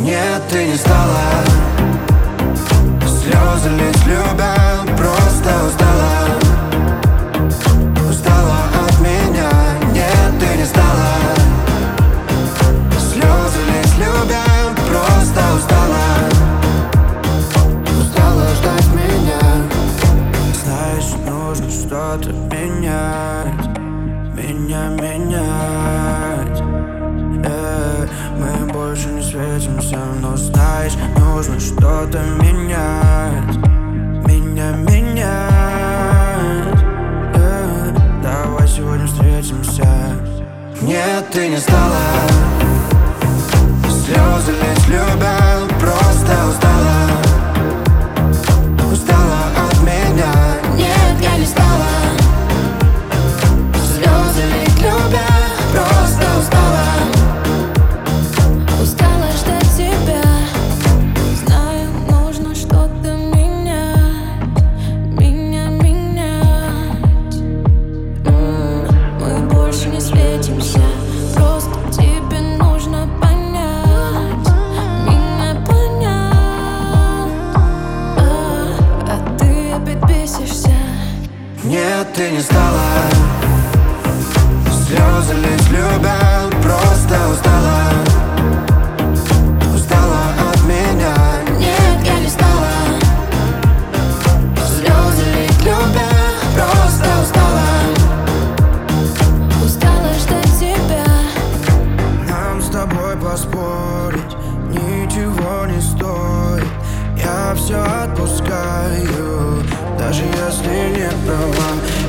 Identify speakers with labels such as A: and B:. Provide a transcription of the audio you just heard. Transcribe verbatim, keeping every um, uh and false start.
A: Нет, ты не стала слезы лить любя, просто устала. Устала от меня. Нет, ты не стала слезы лить любя, просто устала. Устала ждать меня. Знаешь, нужно что-то менять. Меня менять. Yeah. Мы больше не светимся, но знаешь, нужно что-то менять. Меня менять. Yeah. Давай сегодня встретимся. Нет, ты не стала слезы лить любя, просто устала. Устала от меня. Нет, я не стала слезы лить любя, просто устала.
B: Устала ждать тебя. Знаю, нужно что-то менять. Меня менять. М-м, Мы больше не светимся. Просто тебе нужно понять. Меня понять. А, а ты опять бесишься.
A: Нет, ты не стала слезы лить любя, просто устала. Устала от меня. Нет, я не стала слезы лить любя, просто устала.
B: Устала ждать тебя.
A: Нам с тобой поспорить ничего не стоит. Я все отпускаю, даже если не права.